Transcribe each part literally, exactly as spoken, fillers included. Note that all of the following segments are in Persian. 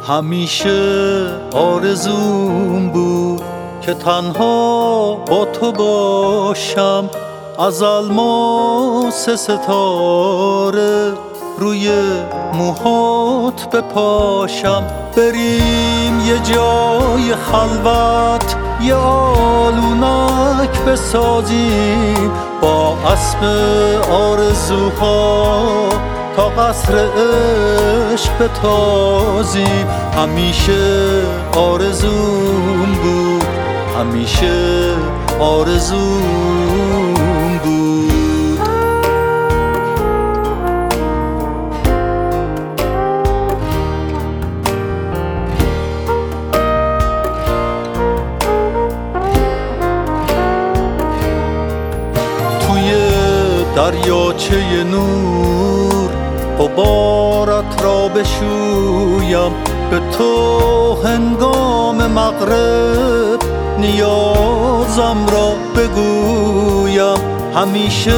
همیشه آرزوم بود که تنها با تو باشم، از الماس ستاره روی موهات بپاشم. بریم یه جای خلوت، یه آلونک بسازیم، با اسب آرزوها تا قصر عشق بتازیم. همیشه آرزوم بود، همیشه آرزوم بود. توی دریاچه نور غبارت را بشویم، به تو هنگام مغرب نیازم را بگویم. همیشه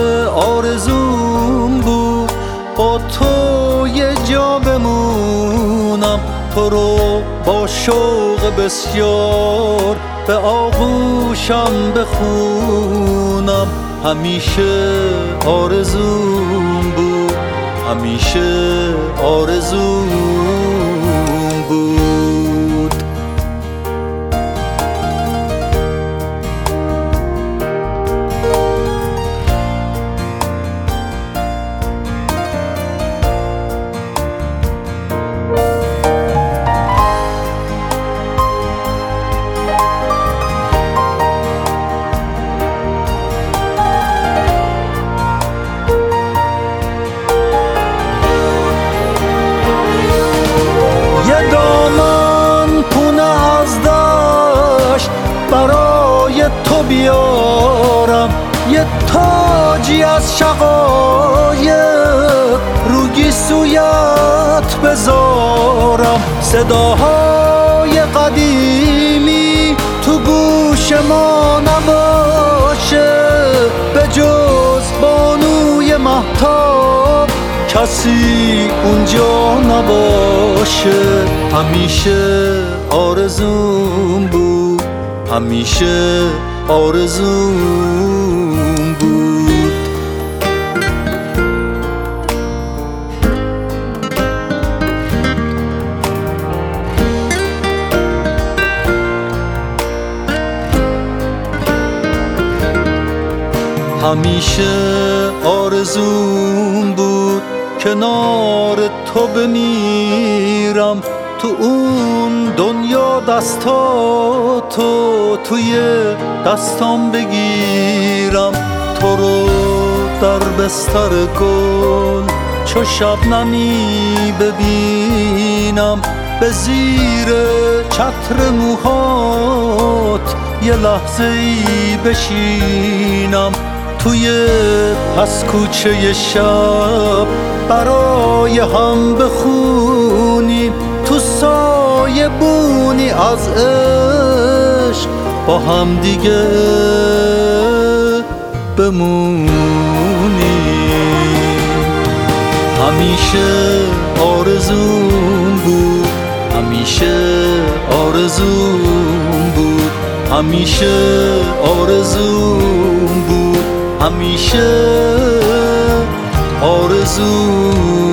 آرزوم بود با تو یه جا بمونم، تو رو با شوق بسیار به آغوشم بخونم. همیشه آرزوم بود، همیشه آرزوم بود. برای تو بیارم، یه تاجی از شقایق روی سویت بذارم. صداهای قدیمی تو گوش ما نباشه، به جز بانوی مهتاب کسی اونجا نباشه. همیشه آرزوم بود، همیشه آرزوم بود. همیشه آرزوم بود کنار تو بمیرم، تو اون دنیا دستاتو توی دستام بگیرم. تو رو در بستر گل چو شبنمی ببینم، به زیر چتر موهات یه لحظه ای بشینم. توی پس کوچه شب برای هم بخونیم، تو سایه بونی از عشق با هم دیگه بمونیم. همیشه آرزوم بود، همیشه آرزوم بود، همیشه آرزوم بود، همیشه آرزوم